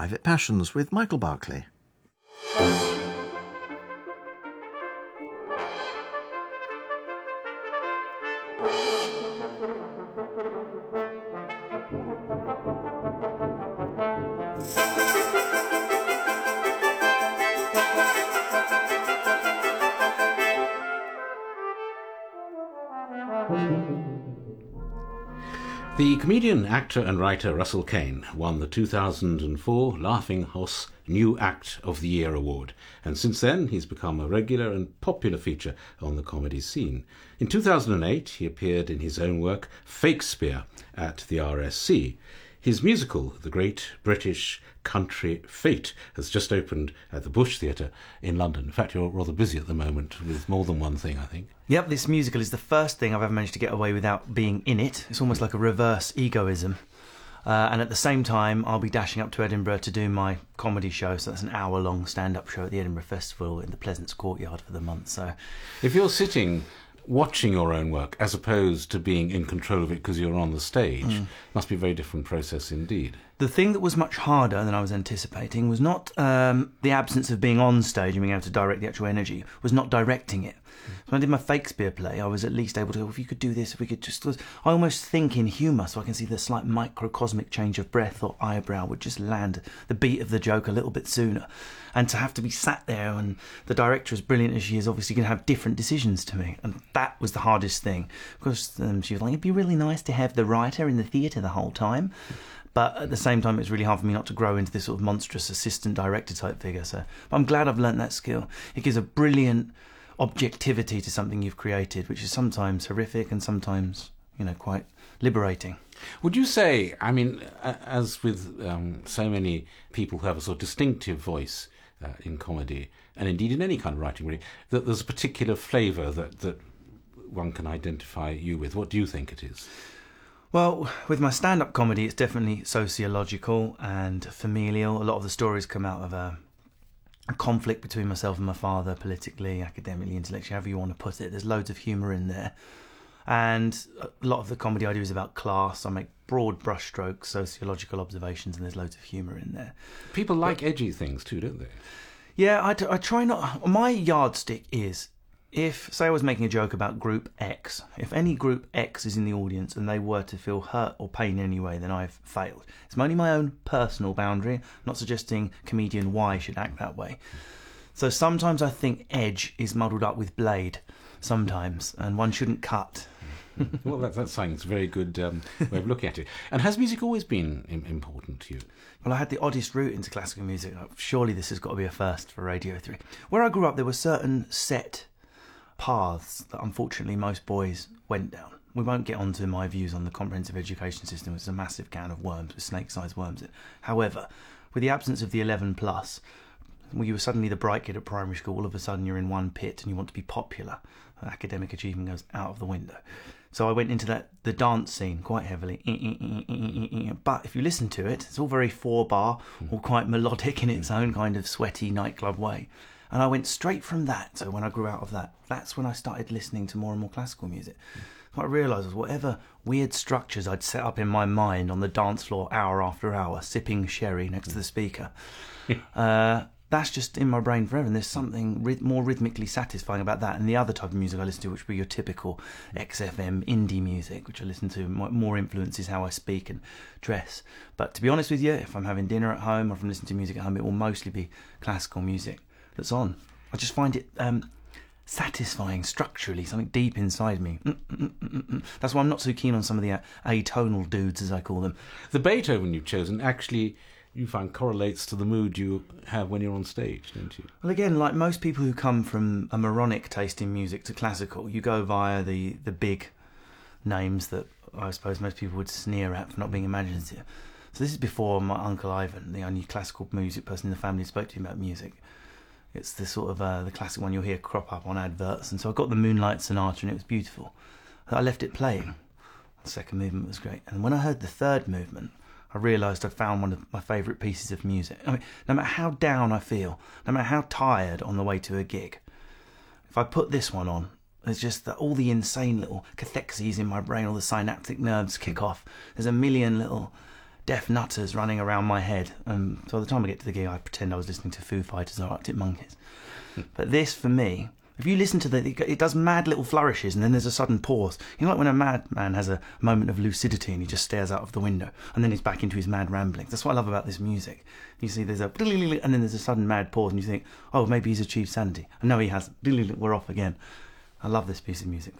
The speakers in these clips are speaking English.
Private Passions with Michael Barclay. The comedian, actor and writer Russell Kane won the 2004 Laughing Horse New Act of the Year award, and since then he's become a regular and popular feature on the comedy scene. In 2008 he appeared in his own work Fakespeare at the RSC. His musical, The Great British Country Fete, has just opened at the Bush Theatre in London. In fact, you're rather busy at the moment with more than one thing, I think. Yep, this musical is the first thing I've ever managed to get away without being in it. It's almost like a reverse egoism. And at the same time, I'll be dashing up to Edinburgh to do my comedy show. So that's an hour-long stand-up show at the Edinburgh Festival in the Pleasance Courtyard for the month. So, if you're sitting watching your own work as opposed to being in control of it because you're on the stage, must be a very different process indeed. The thing that was much harder than I was anticipating was not the absence of being on stage and being able to direct the actual energy, was not directing it. So when I did my Fakespeare play, I was at least able to, if you could do this, if we could just... I almost think in humour, so I can see the slight microcosmic change of breath or eyebrow would just land the beat of the joke a little bit sooner. And to have to be sat there, and the director, as brilliant as she is, obviously going to have different decisions to me. And that was the hardest thing. Because she was like, it'd be really nice to have the writer in the theatre the whole time. But at the same time, it's really hard for me not to grow into this sort of monstrous assistant director type figure. So, but I'm glad I've learnt that skill. It gives a brilliant objectivity to something you've created, which is sometimes horrific and sometimes, quite liberating. Would you say, I mean, as with so many people who have a sort of distinctive voice in comedy, and indeed in any kind of writing really, that there's a particular flavour that one can identify you with? What do you think it is? Well, with my stand-up comedy, it's definitely sociological and familial. A lot of the stories come out of a conflict between myself and my father, politically, academically, intellectually, however you want to put it. There's loads of humour in there. And a lot of the comedy I do is about class. I make broad brushstrokes, sociological observations, and there's loads of humour in there. People like edgy things too, don't they? Yeah, I try not... My yardstick is, if, say I was making a joke about Group X, if any Group X is in the audience and they were to feel hurt or pain in any way, then I've failed. It's only my own personal boundary. I'm not suggesting comedian Y should act that way. So sometimes I think edge is muddled up with blade, sometimes, and one shouldn't cut. Well, that sounds a very good way of looking at it. And has music always been important to you? Well, I had the oddest route into classical music. Surely this has got to be a first for Radio 3. Where I grew up, there were certain set paths that unfortunately most boys went down. We won't get onto my views on the comprehensive education system, which is a massive can of worms with snake-sized worms in it. However, with the absence of the 11+, well, you were suddenly the bright kid at primary school, all of a sudden you're in one pit and you want to be popular. Academic achievement goes out of the window. So I went into the dance scene quite heavily. But if you listen to it, it's all very 4-bar, all quite melodic in its own kind of sweaty nightclub way. And I went straight from that. So when I grew out of that, that's when I started listening to more and more classical music. What I realised was whatever weird structures I'd set up in my mind on the dance floor hour after hour, sipping sherry next to the speaker, that's just in my brain forever. And there's something more rhythmically satisfying about that. And the other type of music I listen to, which would be your typical XFM indie music, which I listen to, more influences how I speak and dress. But to be honest with you, if I'm having dinner at home or if I'm listening to music at home, it will mostly be classical music that's on. I just find it satisfying structurally, something deep inside me. That's why I'm not so keen on some of the atonal dudes, as I call them. The Beethoven you've chosen actually, you find, correlates to the mood you have when you're on stage, don't you? Well, again, like most people who come from a moronic taste in music to classical, you go via the big names that I suppose most people would sneer at for not being imaginative. So this is before my Uncle Ivan, the only classical music person in the family who spoke to me about music. It's the sort of the classic one you'll hear crop up on adverts. And so I got the Moonlight Sonata and it was beautiful. I left it playing. The second movement was great. And when I heard the third movement, I realised I'd found one of my favourite pieces of music. I mean, no matter how down I feel, no matter how tired on the way to a gig, if I put this one on, there's just all the insane little cathexes in my brain, all the synaptic nerves kick off. There's a million little deaf nutters running around my head. So by the time I get to the gig, I pretend I was listening to Foo Fighters or Arctic Monkeys. But this, for me, if you listen to it does mad little flourishes and then there's a sudden pause. You know, like when a madman has a moment of lucidity and he just stares out of the window and then he's back into his mad ramblings. That's what I love about this music. You see there's a and then there's a sudden mad pause and you think, oh, maybe he's achieved sanity. And no, he hasn't. We're off again. I love this piece of music.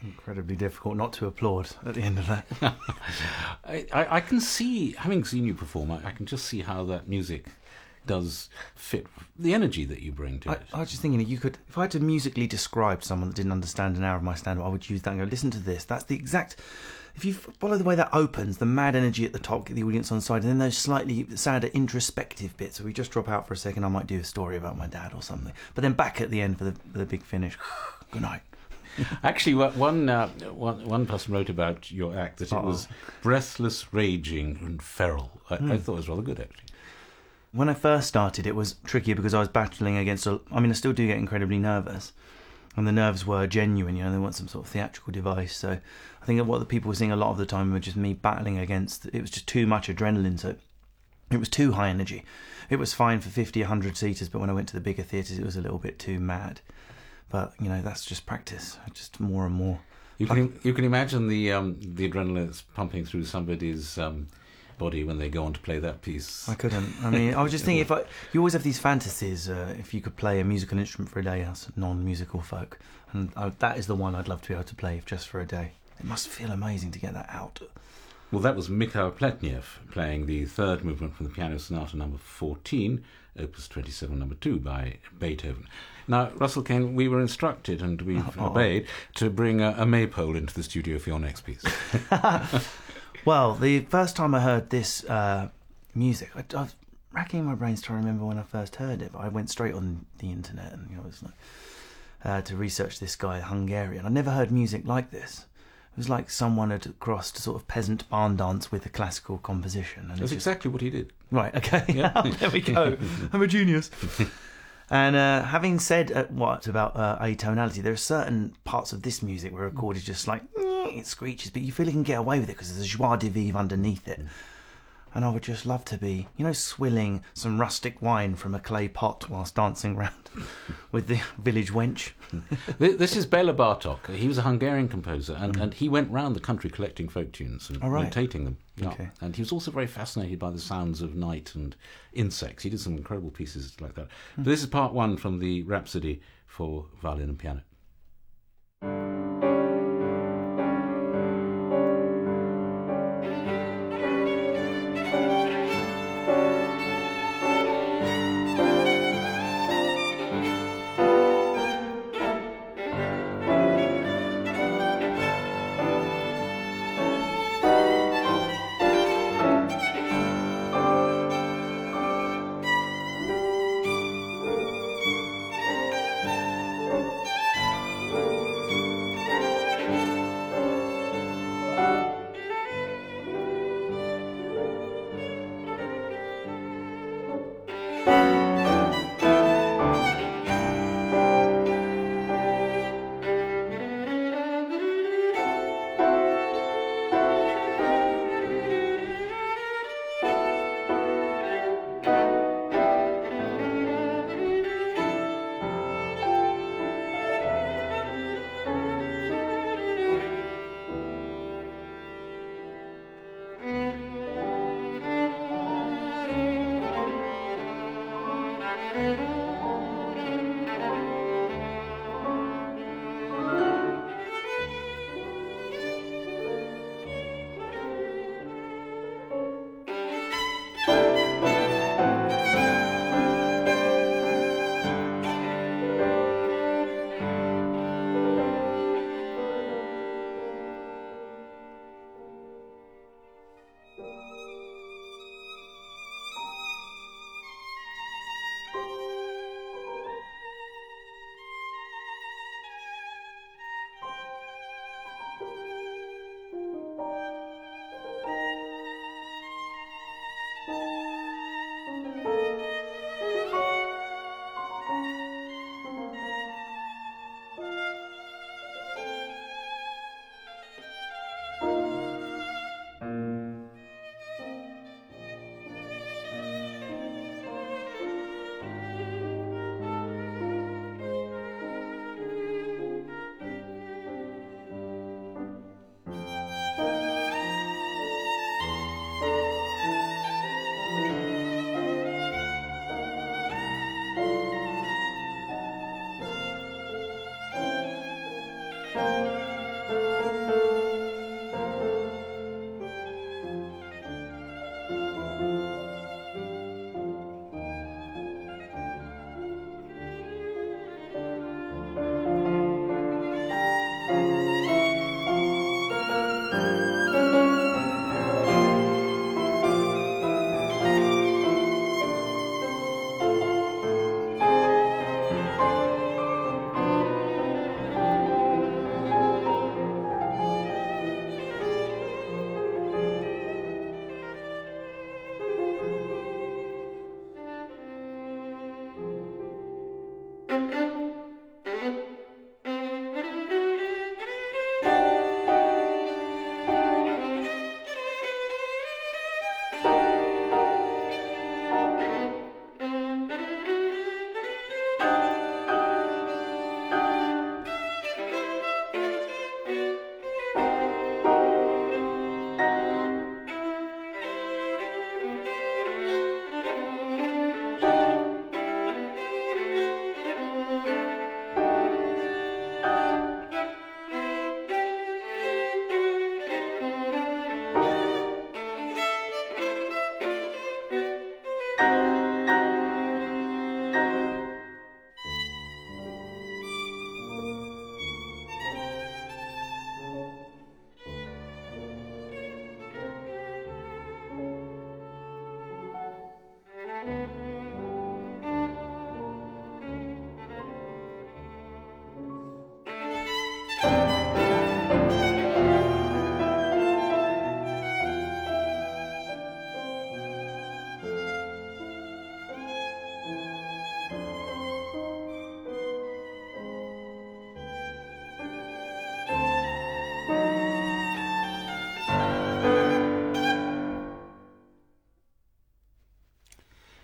Incredibly difficult not to applaud at the end of that. I can see, having seen you perform, I can just see how that music does fit the energy that you bring to it. I was just thinking, you could, if I had to musically describe someone that didn't understand an hour of my stand-up, I would use that and go, listen to this. That's the exact... If you follow the way that opens, the mad energy at the top, get the audience on side, and then those slightly sadder introspective bits, so we just drop out for a second, I might do a story about my dad or something. But then back at the end for the big finish. Good night. Actually, one person wrote about your act that it was breathless, raging, and feral. I thought it was rather good, actually. When I first started, it was tricky because I was battling against... I still do get incredibly nervous. And the nerves were genuine, they want some sort of theatrical device. So I think that what the people were seeing a lot of the time were just me battling against... It was just too much adrenaline, so it was too high energy. It was fine for 50, 100 seaters, but when I went to the bigger theatres, it was a little bit too mad. But, that's just practice, just more and more. You can imagine the adrenaline that's pumping through somebody's... body when they go on to play that piece. I couldn't. I was just thinking, you always have these fantasies, if you could play a musical instrument for a day as non-musical folk, and that is the one I'd love to be able to play just for a day. It must feel amazing to get that out. Well, that was Mikhail Pletnev playing the third movement from the Piano Sonata number 14, Opus 27 number 2 by Beethoven. Now, Russell Kane, we were instructed, and we've obeyed, to bring a maypole into the studio for your next piece. Well, the first time I heard this music, I was racking my brains to remember when I first heard it, but I went straight on the internet and was like, to research this guy, Hungarian. I never heard music like this. It was like someone had crossed a sort of peasant barn dance with a classical composition. And That's exactly what he did. Right, okay. Yeah. There we go. I'm a genius. And having said about atonality, there are certain parts of this music where a chord is just like... it screeches, but you feel you can get away with it because there's a joie de vivre underneath it. And I would just love to be, swilling some rustic wine from a clay pot whilst dancing around with the village wench. This is Bela Bartok. He was a Hungarian composer, and he went round the country collecting folk tunes and notating them. Yeah. Okay. And he was also very fascinated by the sounds of night and insects. He did some incredible pieces like that. But this is part one from the Rhapsody for violin and piano.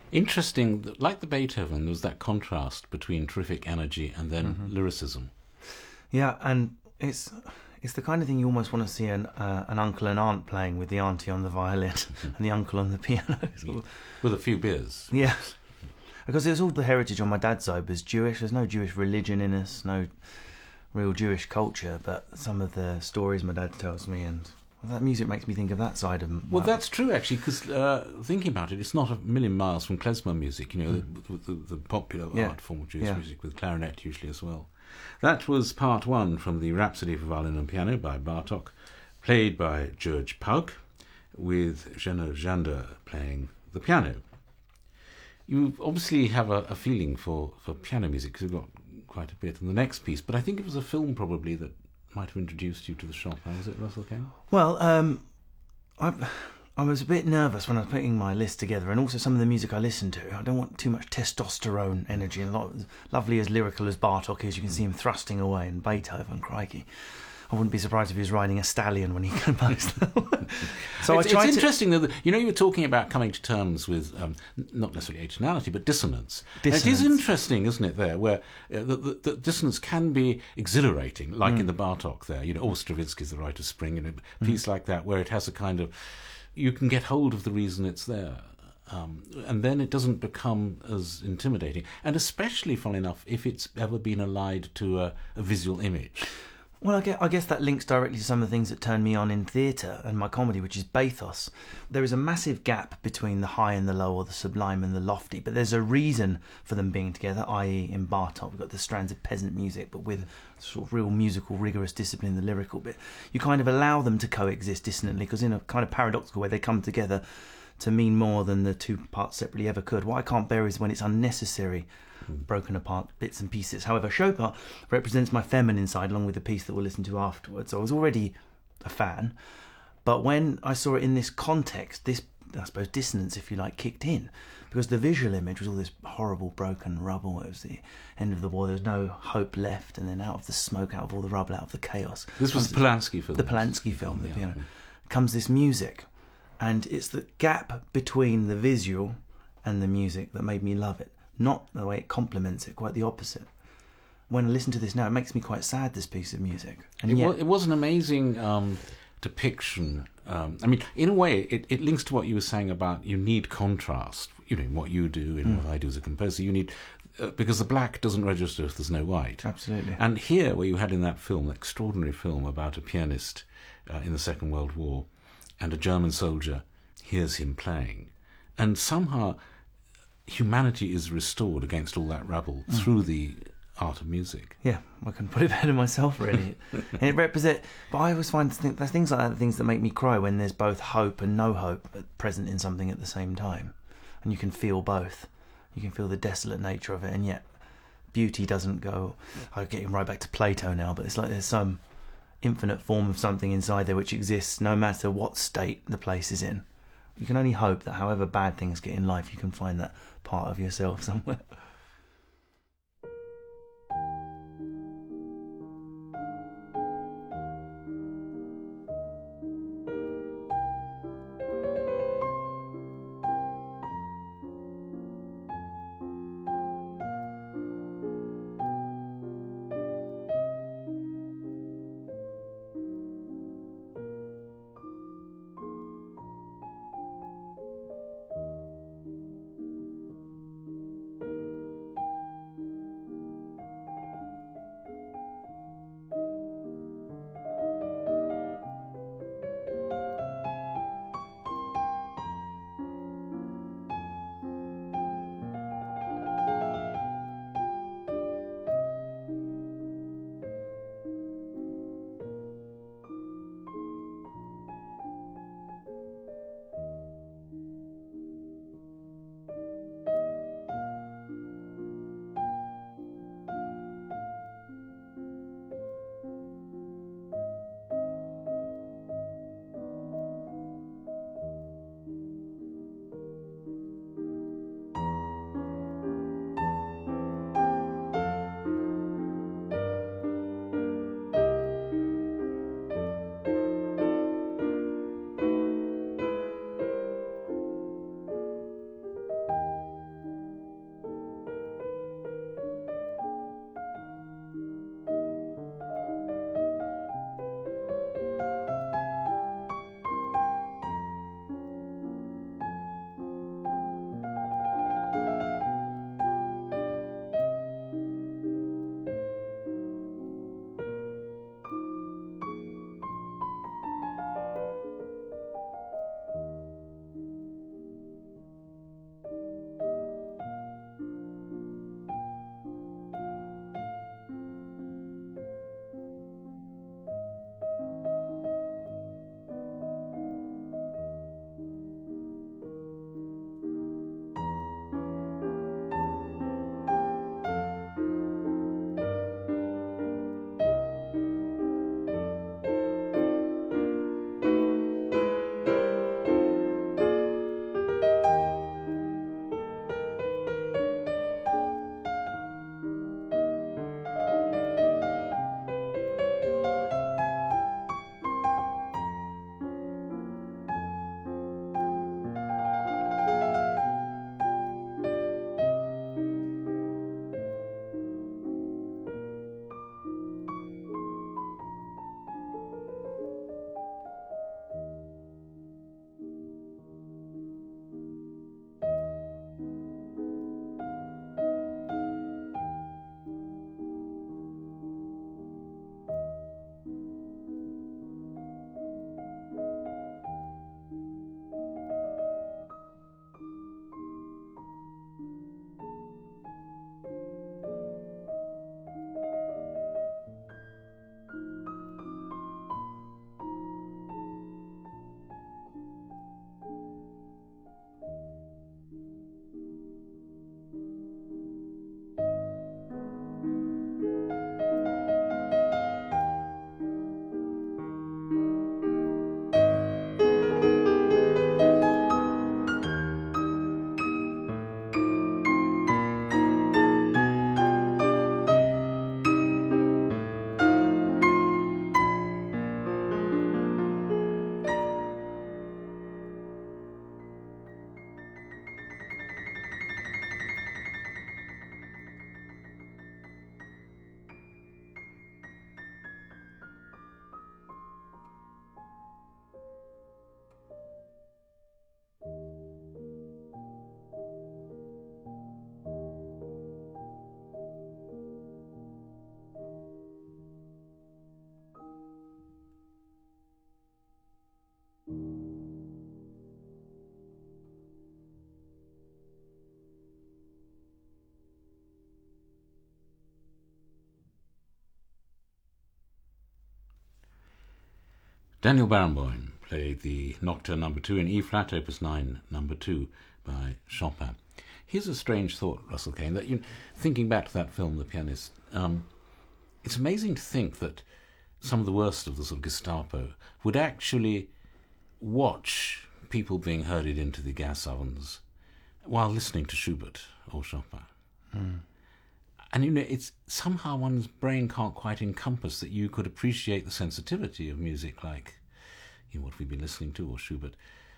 Interesting, like the Beethoven, there was that contrast between terrific energy and then lyricism. Yeah, and it's the kind of thing you almost want to see an uncle and aunt playing, with the auntie on the violin and the uncle on the piano. With a few beers. Yeah, because there's all the heritage on my dad's side was Jewish. There's no Jewish religion in us, no real Jewish culture, but some of the stories my dad tells me, and that music makes me think of that side of. Well, that's true actually, because thinking about it, it's not a million miles from klezmer music. You know, the popular art form of Jewish music, with clarinet usually as well. That was part one from the Rhapsody for Violin and Piano by Bartók, played by George Pug, with Zeno Zander playing the piano. You obviously have a feeling for piano music, because you've got quite a bit in the next piece, but I think it was a film probably that might have introduced you to the shop. How was it, Russell Kane? Well, I was a bit nervous when I was putting my list together, and also some of the music I listened to. I don't want too much testosterone energy, and lovely as lyrical as Bartók is, you can see him thrusting away, and Beethoven, crikey. I wouldn't be surprised if he was riding a stallion when he composed them. So it's interesting that you were talking about coming to terms with not necessarily atonality but dissonance. And it is interesting, isn't it? There, where the dissonance can be exhilarating, like in the Bartók. There, or Stravinsky's The Rite of Spring, a piece like that, where it has a kind of, you can get hold of the reason it's there. And then it doesn't become as intimidating, and especially, funnily enough, if it's ever been allied to a visual image. Well, I guess that links directly to some of the things that turn me on in theatre and my comedy, which is bathos. There is a massive gap between the high and the low, or the sublime and the lofty, but there's a reason for them being together, i.e. in Bartók, we've got the strands of peasant music, but with sort of real musical, rigorous discipline in the lyrical bit. You kind of allow them to coexist dissonantly, because in a kind of paradoxical way, they come together to mean more than the two parts separately ever could. What I can't bear is when it's unnecessary, broken apart bits and pieces. However, Chopin represents my feminine side, along with the piece that we'll listen to afterwards. So I was already a fan, but when I saw it in this context, this, I suppose, dissonance, if you like, kicked in, because the visual image was all this horrible broken rubble. It was the end of the war. There was no hope left, and then out of the smoke, out of all the rubble, out of the chaos. This was the Polanski film. The Polanski film, the piano. Comes this music, and it's the gap between the visual and the music that made me love it. Not the way it complements it, quite the opposite. When I listen to this now, it makes me quite sad, this piece of music. And it was an amazing depiction. I mean, in a way, it links to what you were saying about you need contrast. In what you do, in what I do as a composer, you need... because the black doesn't register if there's no white. Absolutely. And here, where you had in that film, that extraordinary film about a pianist in the Second World War, and a German soldier hears him playing, and somehow humanity is restored against all that rubble through the art of music. Yeah, I couldn't put it better myself, really. And it represents... But I always find there's things like that, things that make me cry, when there's both hope and no hope present in something at the same time. And you can feel both. You can feel the desolate nature of it, and yet beauty doesn't go... I'm getting right back to Plato now, but it's like there's some infinite form of something inside there which exists no matter what state the place is in. You can only hope that however bad things get in life, you can find that part of yourself somewhere. Daniel Barenboim played the Nocturne No. 2 in E-flat, Opus 9, No. 2 by Chopin. Here's a strange thought, Russell Kane, that thinking back to that film, The Pianist, it's amazing to think that some of the worst of the sort of Gestapo would actually watch people being herded into the gas ovens while listening to Schubert or Chopin. And it's somehow one's brain can't quite encompass that you could appreciate the sensitivity of music like what we've been listening to, or Schubert,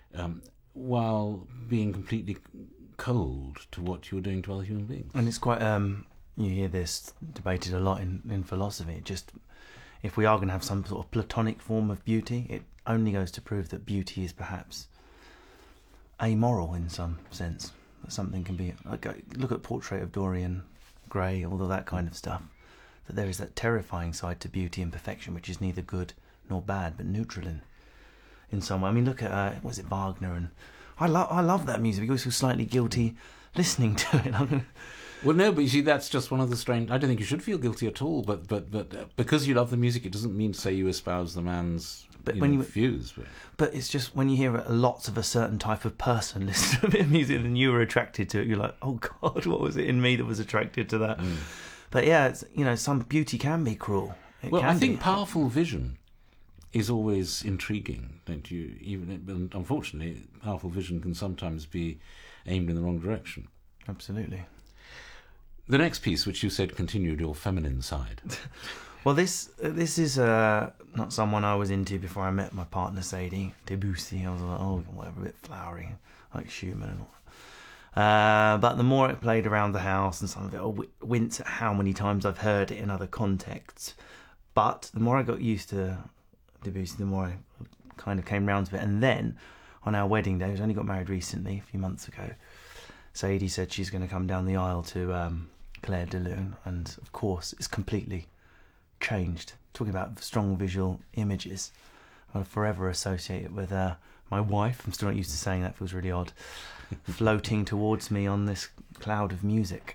while being completely cold to what you're doing to other human beings. And it's quite, you hear this debated a lot in philosophy. Just if we are going to have some sort of platonic form of beauty, it only goes to prove that beauty is perhaps amoral in some sense. That something can be, like, look at Portrait of Dorian Gray, all of that kind of stuff. That there is that terrifying side to beauty and perfection, which is neither good nor bad, but neutral in some way. I mean, look at was it Wagner, and I love that music. I always feel slightly guilty listening to it. Well, no, but you see, that's just one of the strange. I don't think you should feel guilty at all. But because you love the music, it doesn't mean to say you espouse the man's views. But it's just when you hear lots of a certain type of person listen to a bit of music and you were attracted to it, you're like, oh God, what was it in me that was attracted to that? But yeah, it's, some beauty can be cruel. I think powerful vision is always intriguing, don't you? Even unfortunately, powerful vision can sometimes be aimed in the wrong direction. Absolutely. The next piece, which you said continued your feminine side. Well, this is not someone I was into before I met my partner Sadie. Debussy. I was like, oh, whatever, a bit flowery, like Schumann and all. But the more it played around the house, and some of it, I wince at how many times I've heard it in other contexts. But the more I got used to Debussy, the more I kind of came round to it. And then on our wedding day, we only got married recently, a few months ago, Sadie said she's going to come down the aisle to Claire de Lune, and of course it's completely changed. Talking about strong visual images, I'll forever associate it with my wife. I'm still not used to saying that, feels really odd. Floating towards me on this cloud of music.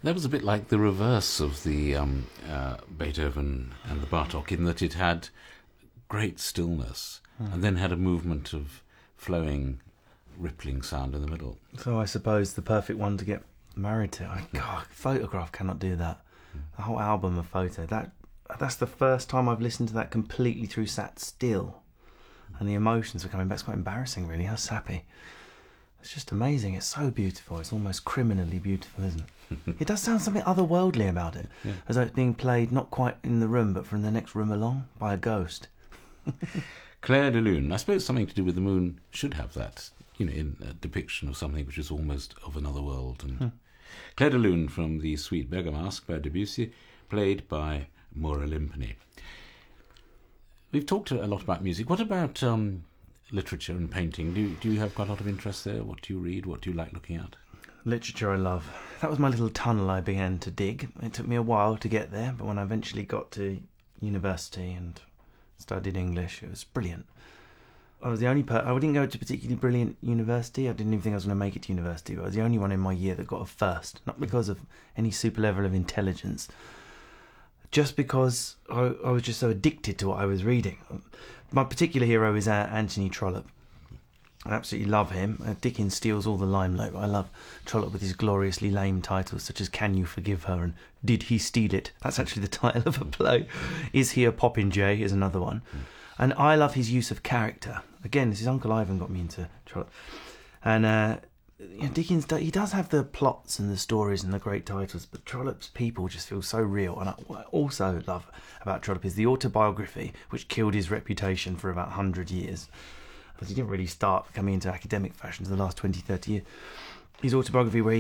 That was a bit like the reverse of the Beethoven and the Bartok, in that it had great stillness and then had a movement of flowing, rippling sound in the middle. So I suppose the perfect one to get married to. God, Photograph cannot do that. The whole album of Photo. That's the first time I've listened to that completely through sat still. And the emotions are coming back. It's quite embarrassing, really. How sappy. It's just amazing. It's so beautiful. It's almost criminally beautiful, isn't it? It does sound something otherworldly about it. Yeah. As though it's being played not quite in the room, but from the next room along by a ghost. Clair de Lune. I suppose something to do with the moon should have that, in a depiction of something which is almost of another world. And Clair de Lune from the Suite Bergamasque by Debussy, played by Maura Limpany. We've talked a lot about music. What about literature and painting? Do you have quite a lot of interest there? What do you read? What do you like looking at? Literature I love. That was my little tunnel I began to dig. It took me a while to get there, but when I eventually got to university and studied English, it was brilliant. I was the only I didn't go to a particularly brilliant university. I didn't even think I was going to make it to university, but I was the only one in my year that got a first. Not because of any super level of intelligence, just because I was just so addicted to what I was reading. My particular hero is Anthony Trollope. I absolutely love him. Dickens steals all the limelight, but I love Trollope with his gloriously lame titles such as Can You Forgive Her and Did He Steal It? That's actually the title of a play. Is He a Popinjay is another one. And I love his use of character. Again, this is Uncle Ivan got me into Trollope. And Dickens, he does have the plots and the stories and the great titles, but Trollope's people just feel so real. And what I also love about Trollope is the autobiography, which killed his reputation for about 100 years. Because he didn't really start coming into academic fashion for the last 20, 30 years. His autobiography where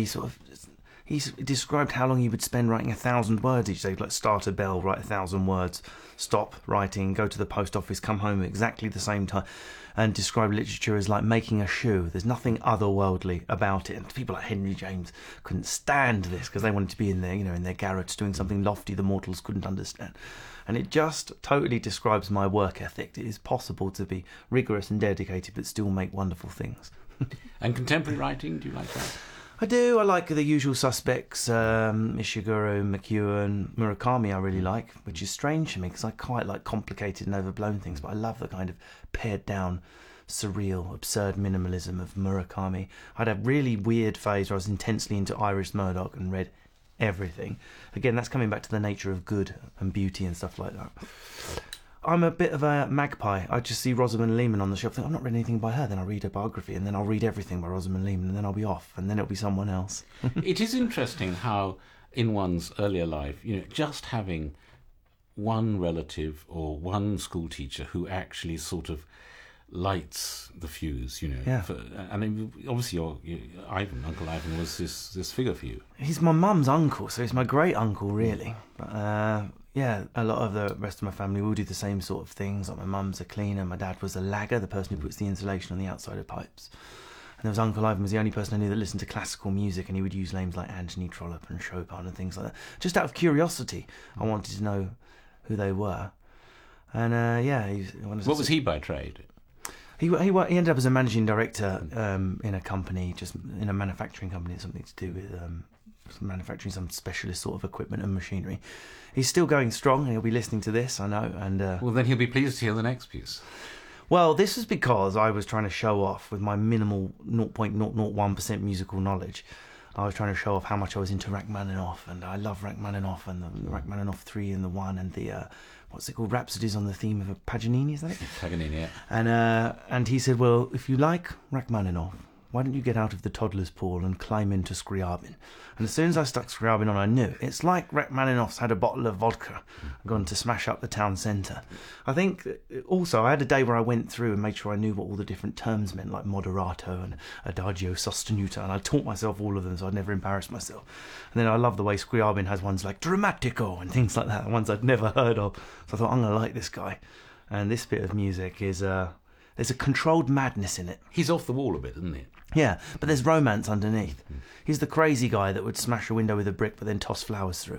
he described how long he would spend writing 1,000 words each day, like start a bell, write 1,000 words, stop writing, go to the post office, come home at exactly the same time, and describe literature as like making a shoe. There's nothing otherworldly about it. And people like Henry James couldn't stand this because they wanted to be in their, in their garrets doing something lofty the mortals couldn't understand. And it just totally describes my work ethic. It is possible to be rigorous and dedicated but still make wonderful things. And contemporary writing, do you like that? I do. I like the usual suspects, Ishiguro, McEwan, Murakami I really like, which is strange to me because I quite like complicated and overblown things, but I love the kind of pared down, surreal, absurd minimalism of Murakami. I had a really weird phase where I was intensely into Iris Murdoch and read everything. Again, that's coming back to the nature of good and beauty and stuff like that. I'm a bit of a magpie. I just see Rosamund Lehmann on the shelf, think, I've not read anything by her, then I'll read a biography, and then I'll read everything by Rosamund Lehmann, and then I'll be off, and then it'll be someone else. It is interesting how in one's earlier life, just having one relative or one school teacher who actually sort of lights the fuse, Yeah. And obviously Ivan, Uncle Ivan, was this figure for you. He's my mum's uncle, so he's my great uncle, really. But a lot of the rest of my family will do the same sort of things. Like my mum's a cleaner, my dad was a lagger, the person who puts the insulation on the outside of pipes. And there was Uncle Ivan, was the only person I knew that listened to classical music, and he would use names like Anthony Trollope and Chopin and things like that. Just out of curiosity, I wanted to know who they were. And what was he by trade? He ended up as a managing director in a company, just in a manufacturing company, something to do with manufacturing some specialist sort of equipment and machinery. He's still going strong, and he'll be listening to this, I know. And well, then he'll be pleased to hear the next piece. Well, this was because I was trying to show off with my minimal 0.001% musical knowledge. I was trying to show off how much I was into Rachmaninoff, and I love Rachmaninoff and the Rachmaninoff 3 and the 1 and the what's it called, Rhapsodies on the theme of a Paganini, is that it? Paganini, yeah. And he said, well, if you like Rachmaninoff, why don't you get out of the toddler's pool and climb into Scriabin? And as soon as I stuck Scriabin on, I knew it's like Rachmaninoff's had a bottle of vodka and gone to smash up the town centre. I think also I had a day where I went through and made sure I knew what all the different terms meant, like moderato and adagio sostenuto, and I taught myself all of them so I'd never embarrass myself. And then I love the way Scriabin has ones like dramatico and things like that, ones I'd never heard of. So I thought, I'm going to like this guy. And this bit of music is there's a controlled madness in it. He's off the wall a bit, isn't he? Yeah, but there's romance underneath. He's the crazy guy that would smash a window with a brick but then toss flowers through.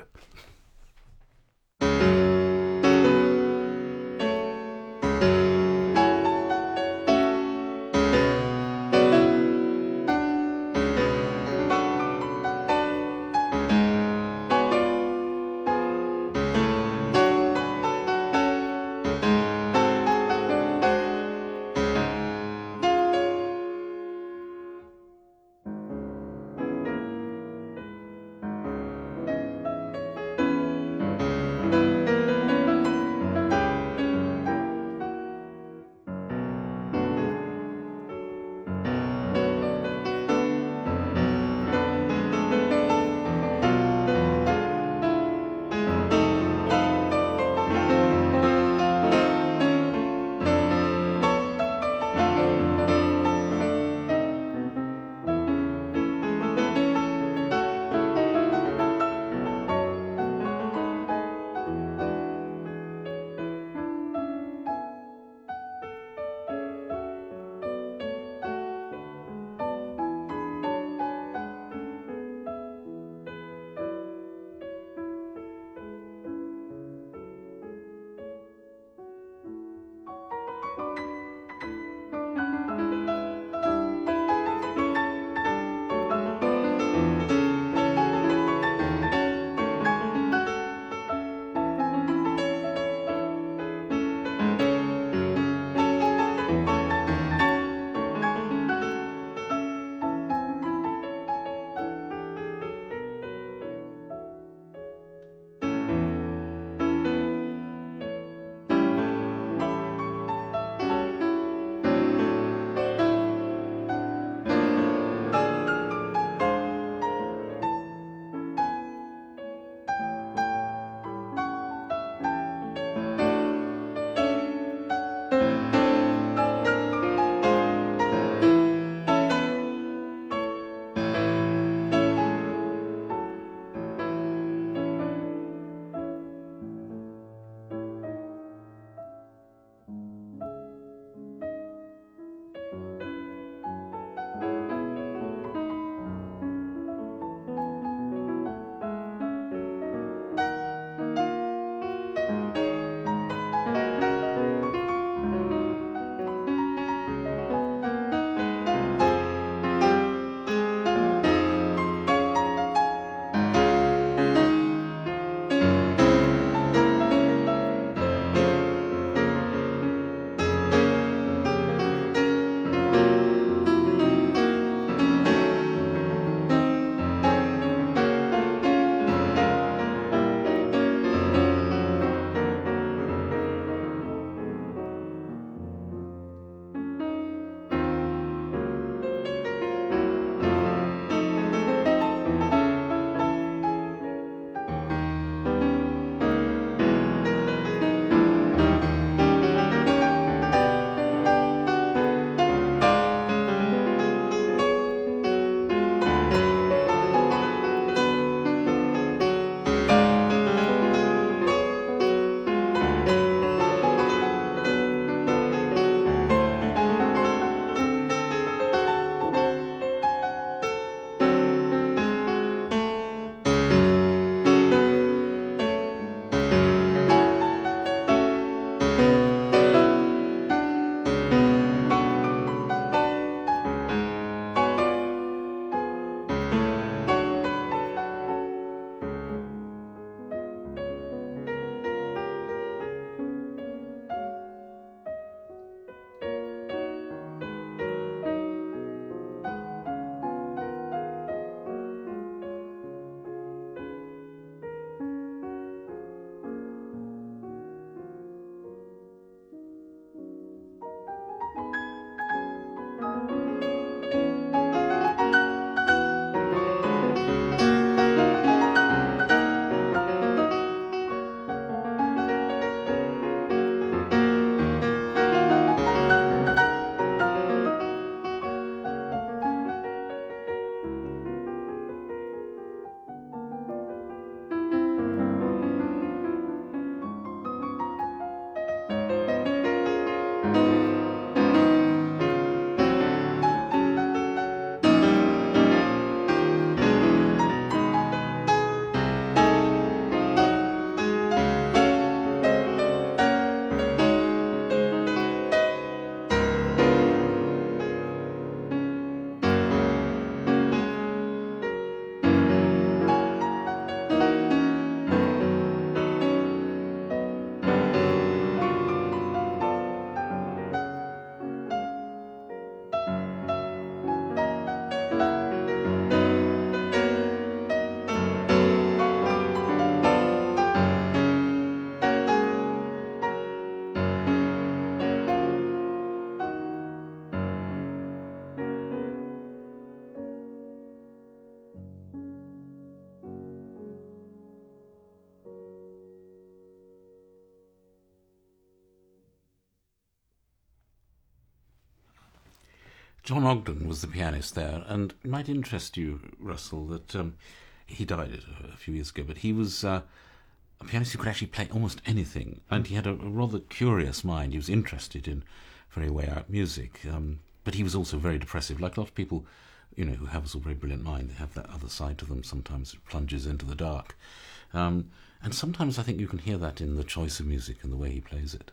John Ogden was the pianist there, and it might interest you, Russell, that he died a few years ago, but he was a pianist who could actually play almost anything, and he had a rather curious mind. He was interested in very way-out music, but he was also very depressive, like a lot of people, who have a sort of very brilliant mind. They have that other side to them. Sometimes it plunges into the dark. And sometimes I think you can hear that in the choice of music and the way he plays it.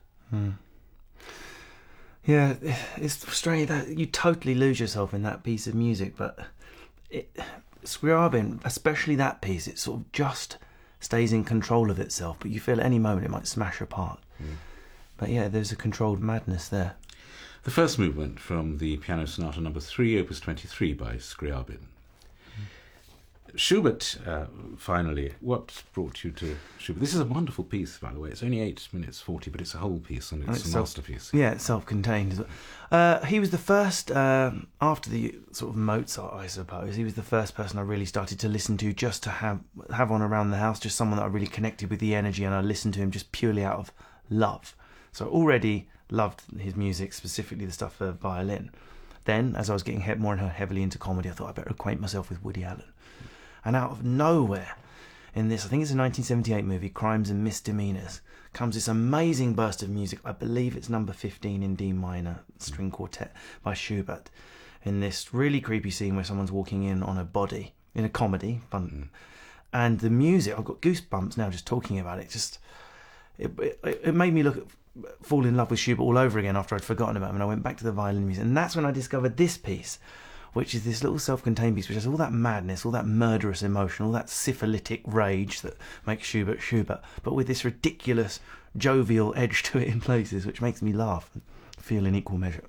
Yeah, it's strange that you totally lose yourself in that piece of music, but Scriabin, especially that piece, it sort of just stays in control of itself, but you feel at any moment it might smash apart. But yeah, there's a controlled madness there. The first movement from the Piano Sonata No. 3, Opus 23 by Scriabin. Schubert, finally. What brought you to Schubert? This is a wonderful piece, by the way. It's only 8 minutes 40, but it's a whole piece, and it's a masterpiece. Yeah, it's self-contained. He was the first, after the sort of Mozart, I suppose, he was the first person I really started to listen to just to have on around the house, just someone that I really connected with the energy, and I listened to him just purely out of love. So I already loved his music, specifically the stuff for violin. Then, as I was getting more and more heavily into comedy, I thought I better acquaint myself with Woody Allen. And out of nowhere, in this, I think it's a 1978 movie, Crimes and Misdemeanors, comes this amazing burst of music. I believe it's number 15 in D minor, string quartet by Schubert, in this really creepy scene where someone's walking in on a body, in a comedy, fun. And the music, I've got goosebumps now just talking about it. Just it made me fall in love with Schubert all over again after I'd forgotten about him, and I went back to the violin music. And that's when I discovered this piece, which is this little self-contained piece, which has all that madness, all that murderous emotion, all that syphilitic rage that makes Schubert Schubert, but with this ridiculous, jovial edge to it in places, which makes me laugh and feel in equal measure.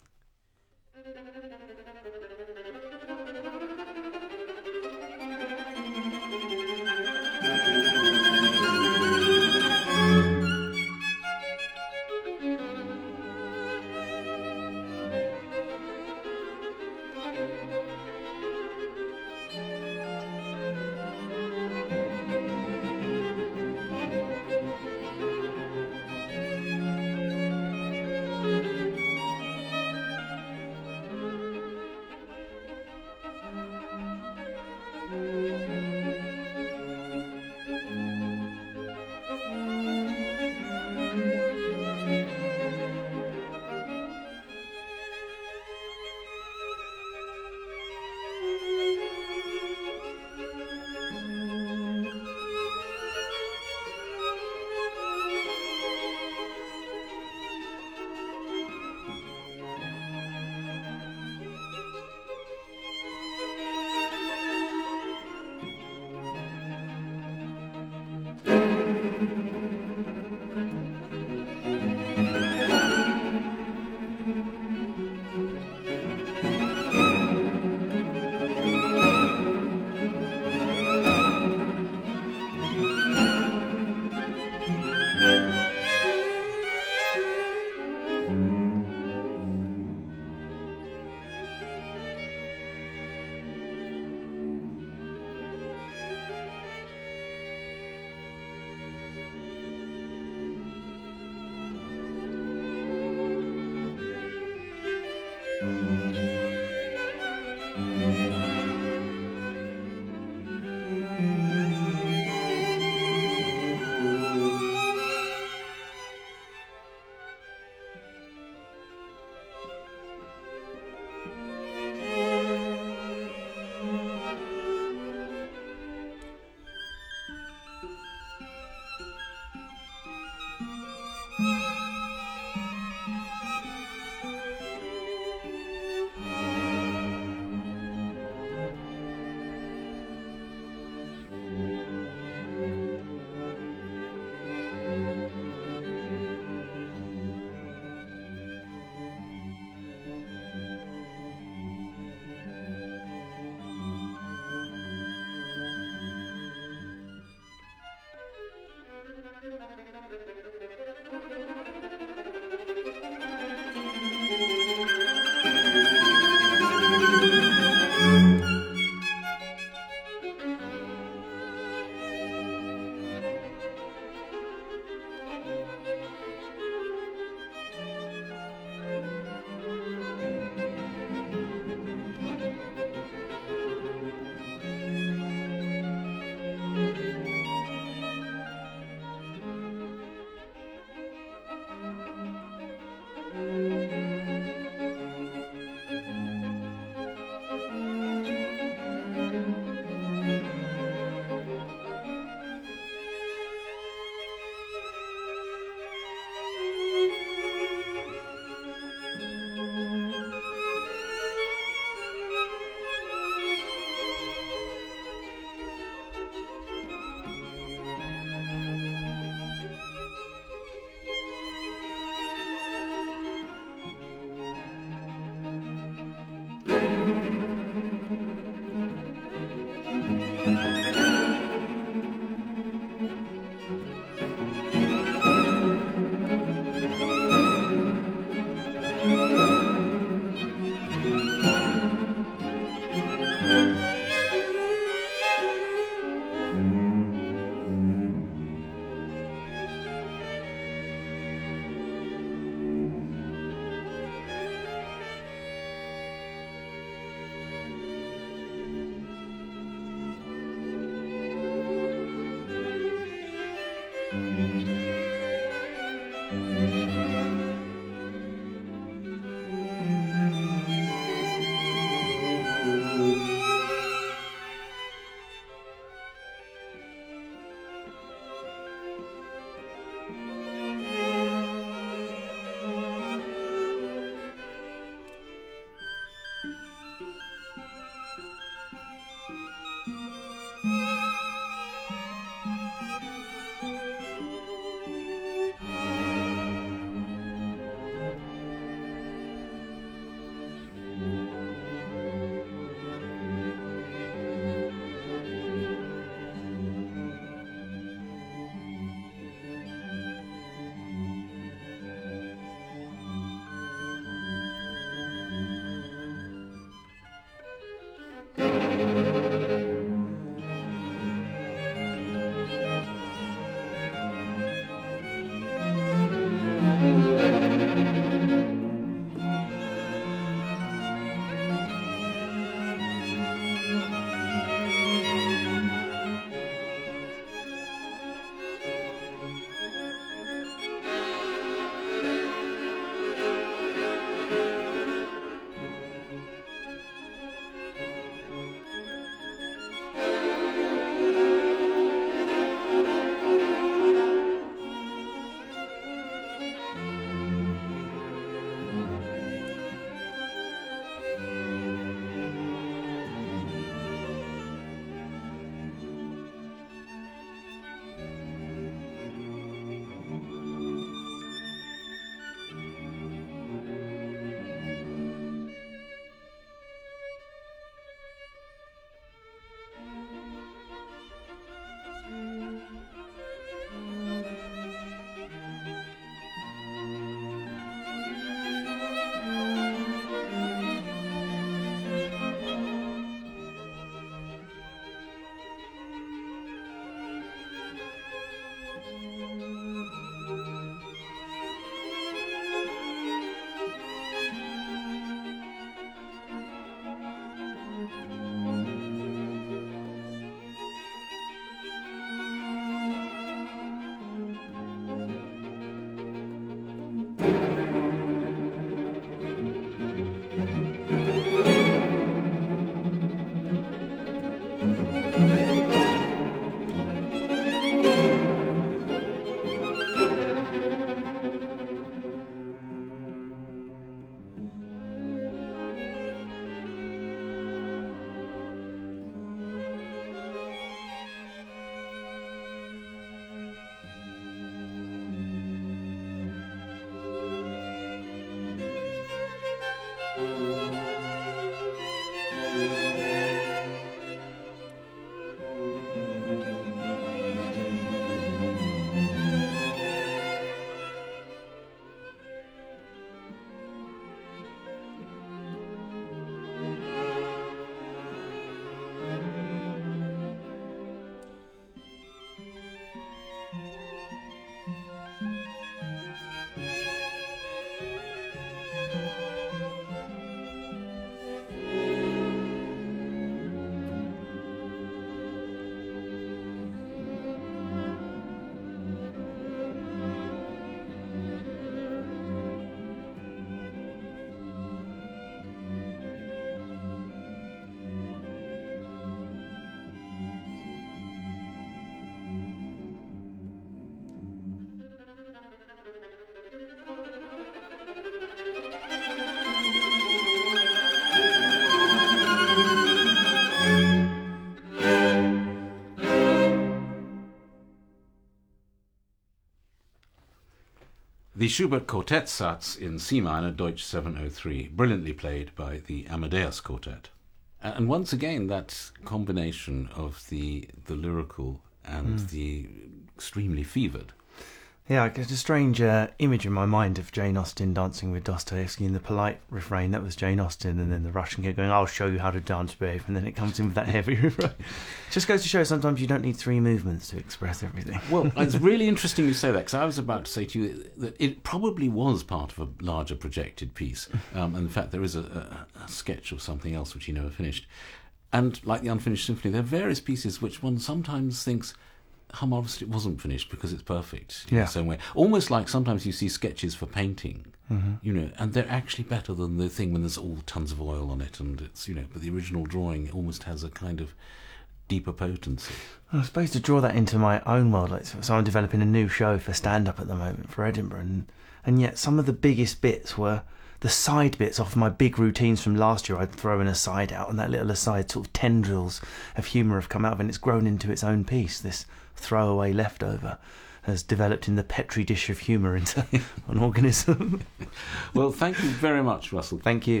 The Schubert Quartet Satz in C minor, Deutsch 703, brilliantly played by the Amadeus Quartet. And once again, that combination of the lyrical and the extremely fevered. Yeah, I get a strange image in my mind of Jane Austen dancing with Dostoevsky, and the polite refrain, that was Jane Austen, and then the Russian kid going, "I'll show you how to dance, babe," and then it comes in with that heavy refrain. Just goes to show sometimes you don't need three movements to express everything. Well, it's really interesting you say that, because I was about to say to you that it probably was part of a larger projected piece. And in fact, there is a sketch of something else which he never finished. And like the Unfinished Symphony, there are various pieces which one sometimes thinks, how marvellous it wasn't finished because it's perfect in the same way. Almost like sometimes you see sketches for painting, you know, and they're actually better than the thing when there's all tons of oil on it, and it's, you know, but the original drawing almost has a kind of deeper potency. I was supposed to draw that into my own world. Like, so I'm developing a new show for stand-up at the moment for Edinburgh, and yet some of the biggest bits were the side bits off my big routines from last year. I'd throw an aside out, and that little aside, sort of tendrils of humour have come out of it, and it's grown into its own piece. This throwaway leftover has developed in the petri dish of humour into an organism. Well, thank you very much, Russell. Thank you.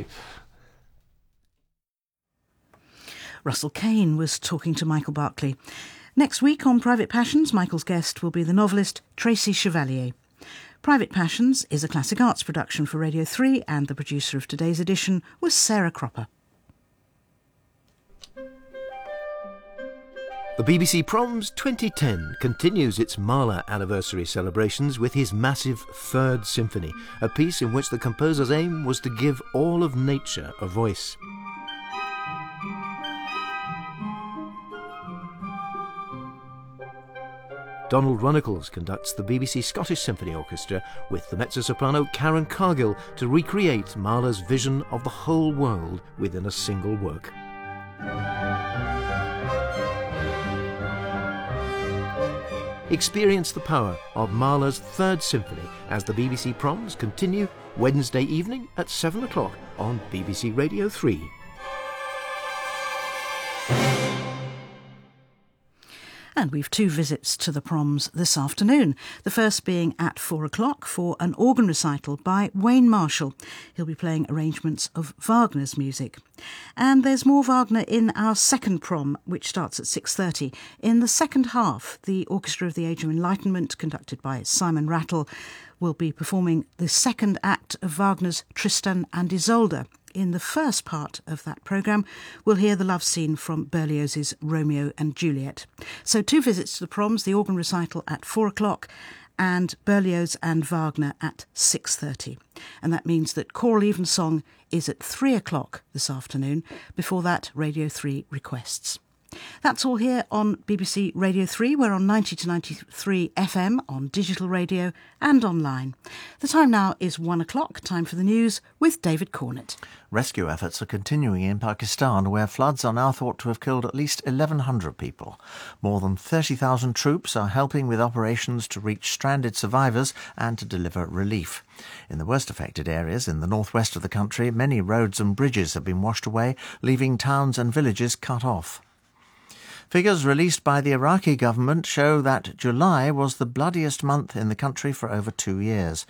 Russell Kane was talking to Michael Barclay. Next week on Private Passions, Michael's guest will be the novelist Tracy Chevalier. Private Passions is a classic arts production for Radio 3, and the producer of today's edition was Sarah Cropper. The BBC Proms 2010 continues its Mahler anniversary celebrations with his massive Third Symphony, a piece in which the composer's aim was to give all of nature a voice. Donald Runnicles conducts the BBC Scottish Symphony Orchestra with the mezzo-soprano Karen Cargill to recreate Mahler's vision of the whole world within a single work. Experience the power of Mahler's Third Symphony as the BBC Proms continue Wednesday evening at 7 o'clock on BBC Radio 3. And we've two visits to the Proms this afternoon. The first being at 4 o'clock for an organ recital by Wayne Marshall. He'll be playing arrangements of Wagner's music. And there's more Wagner in our second Prom, which starts at 6:30. In the second half, the Orchestra of the Age of Enlightenment, conducted by Simon Rattle, will be performing the second act of Wagner's Tristan and Isolde. In the first part of that programme, we'll hear the love scene from Berlioz's Romeo and Juliet. So two visits to the Proms, the organ recital at 4 o'clock and Berlioz and Wagner at 6:30. And that means that Choral Evensong is at 3 o'clock this afternoon. Before that, Radio 3 requests. That's all here on BBC Radio 3. We're on 90 to 93 FM on digital radio and online. The time now is 1 o'clock, time for the news with David Cornett. Rescue efforts are continuing in Pakistan, where floods are now thought to have killed at least 1,100 people. More than 30,000 troops are helping with operations to reach stranded survivors and to deliver relief. In the worst affected areas in the northwest of the country, many roads and bridges have been washed away, leaving towns and villages cut off. Figures released by the Iraqi government show that July was the bloodiest month in the country for over 2 years.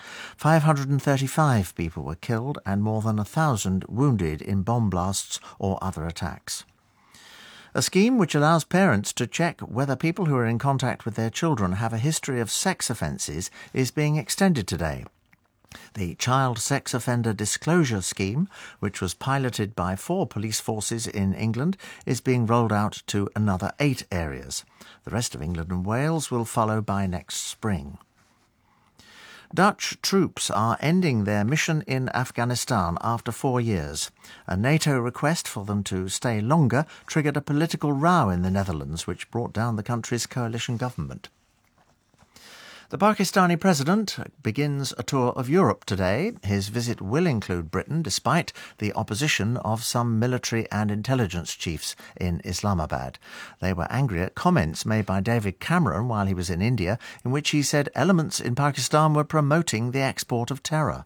535 people were killed and more than 1,000 wounded in bomb blasts or other attacks. A scheme which allows parents to check whether people who are in contact with their children have a history of sex offences is being extended today. The Child Sex Offender Disclosure Scheme, which was piloted by 4 police forces in England, is being rolled out to another 8 areas. The rest of England and Wales will follow by next spring. Dutch troops are ending their mission in Afghanistan after 4 years. A NATO request for them to stay longer triggered a political row in the Netherlands, which brought down the country's coalition government. The Pakistani president begins a tour of Europe today. His visit will include Britain, despite the opposition of some military and intelligence chiefs in Islamabad. They were angry at comments made by David Cameron while he was in India, in which he said elements in Pakistan were promoting the export of terror.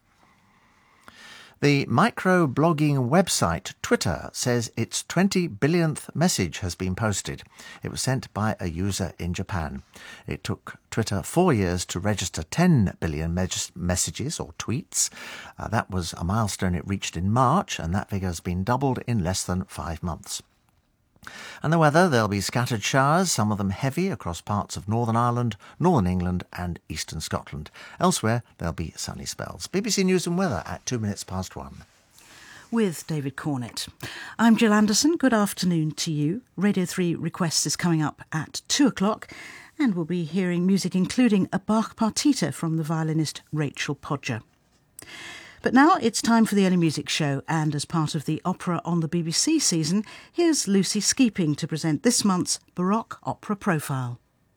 The micro-blogging website Twitter says its 20 billionth message has been posted. It was sent by a user in Japan. It took Twitter 4 years to register 10 billion messages or tweets. That was a milestone it reached in March, and that figure has been doubled in less than 5 months. And the weather, there'll be scattered showers, some of them heavy across parts of Northern Ireland, Northern England and Eastern Scotland. Elsewhere, there'll be sunny spells. BBC News and Weather at 2 minutes past 1. With David Cornett. I'm Jill Anderson. Good afternoon to you. Radio 3 Requests is coming up at 2 o'clock, and we'll be hearing music including a Bach partita from the violinist Rachel Podger. But now it's time for the Early Music Show, and as part of the Opera on the BBC season, here's Lucy Skeeping to present this month's Baroque Opera Profile.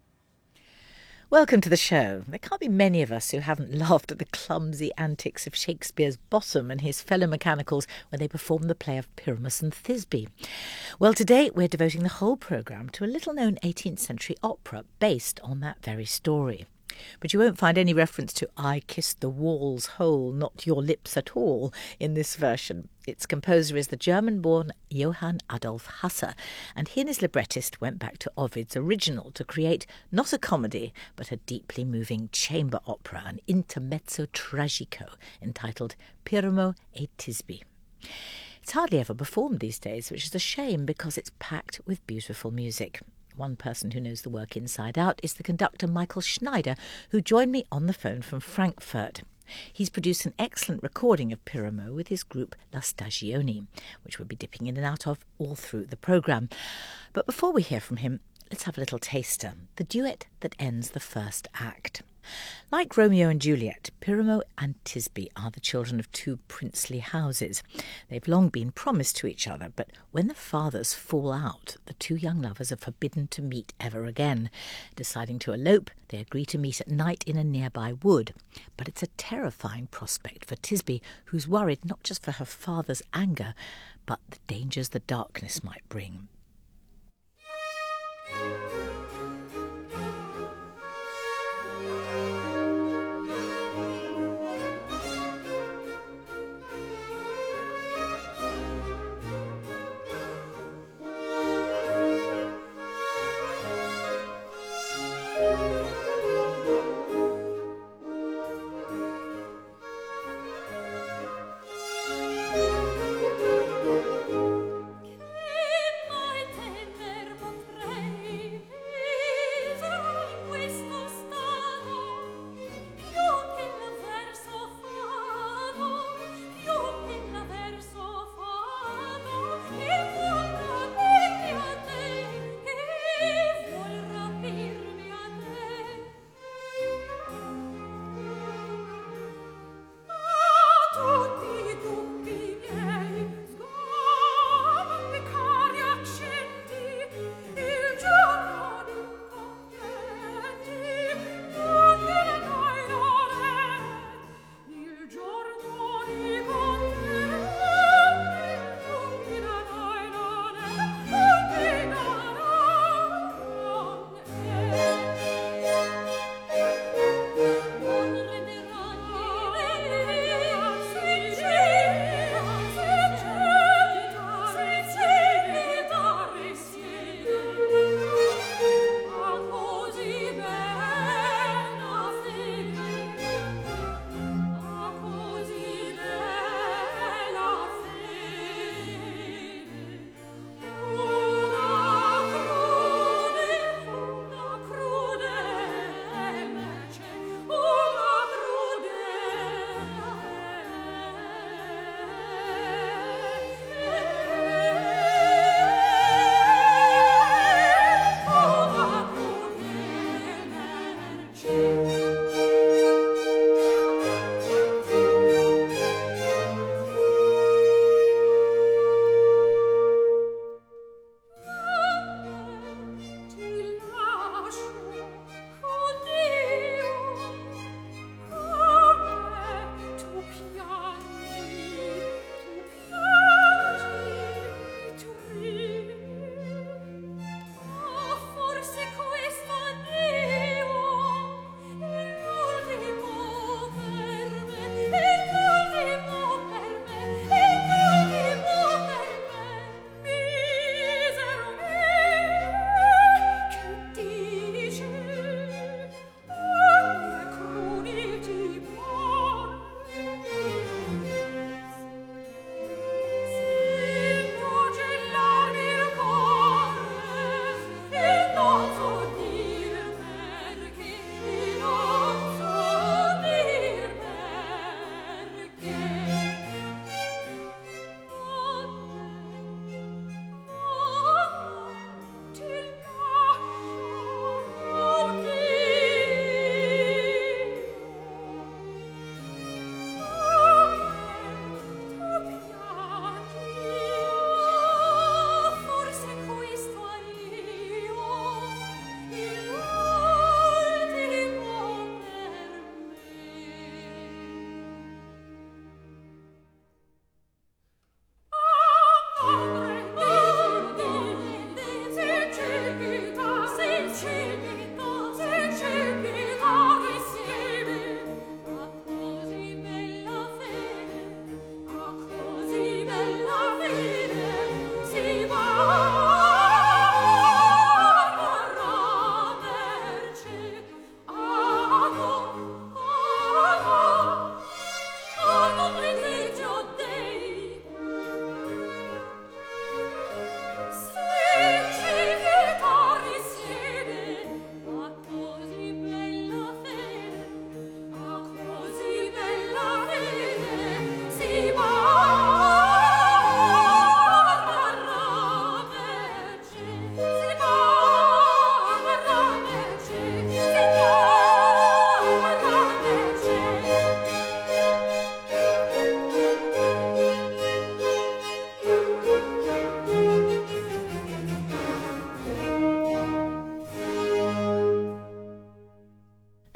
Welcome to the show. There can't be many of us who haven't laughed at the clumsy antics of Shakespeare's Bossum and his fellow mechanicals when they performed the play of Pyramus and Thisbe. Well, today we're devoting the whole programme to a little-known 18th century opera based on that very story. But you won't find any reference to I kissed the walls whole, not your lips at all in this version. Its composer is the German-born Johann Adolf Hasse, and he and his librettist went back to Ovid's original to create not a comedy, but a deeply moving chamber opera, an intermezzo tragico, entitled Piramo e Thisbe. It's hardly ever performed these days, which is a shame because it's packed with beautiful music. One person who knows the work inside out is the conductor Michael Schneider, who joined me on the phone from Frankfurt. He's produced an excellent recording of Piramo with his group La Stagione, which we'll be dipping in and out of all through the programme. But before we hear from him, let's have a little taster, the duet that ends the first act. Like Romeo and Juliet, Pyramo and Thisbe are the children of two princely houses. They've long been promised to each other, but when the fathers fall out, the two young lovers are forbidden to meet ever again. Deciding to elope, they agree to meet at night in a nearby wood. But it's a terrifying prospect for Thisbe, who's worried not just for her father's anger, but the dangers the darkness might bring.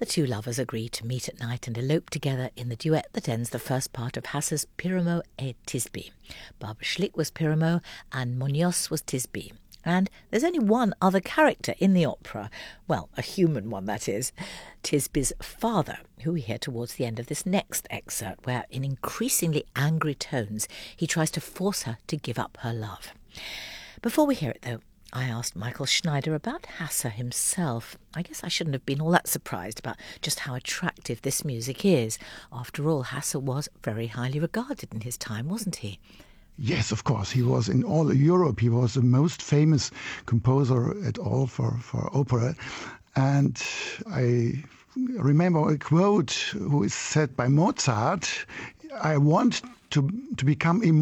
two lovers agree to meet at night and elope together in the duet that ends the first part of Hasse's Pyramo et Thisbe. Barbara Schlick was Pyramo and Munoz was Thisbe. And there's only one other character in the opera, well, a human one that is, Thisbe's father, who we hear towards the end of this next excerpt, where in increasingly angry tones he tries to force her to give up her love. Before we hear it, though, I asked Michael Schneider about Hasse himself. I guess I shouldn't have been all that surprised about just how attractive this music is. After all, Hasse was very highly regarded in his time, wasn't he? Yes, of course. He was in all Europe. He was the most famous composer at all for opera. And I remember a quote who is said by Mozart, I want to become immortal.